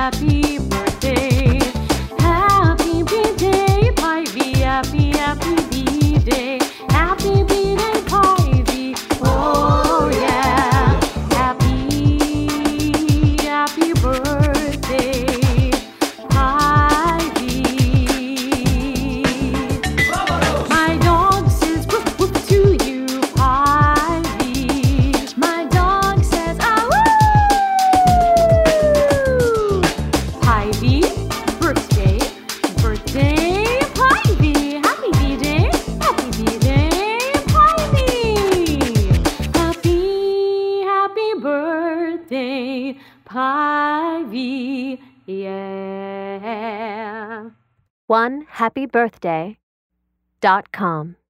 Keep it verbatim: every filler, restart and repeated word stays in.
happy birthday. Happy birthday, Pivy. Happy, happy birthday. Happy birthday, Pivy. Oh yeah. Happy, happy birthday, Pivy. My dog says woof woof to you, Pivy. My dog says ah woo. Pivy, birthday, birthday, Pivy. Happy birthday, happy birthday, Pivy. Happy, happy birthday, Pivy. Yeah. one happy birthday dot com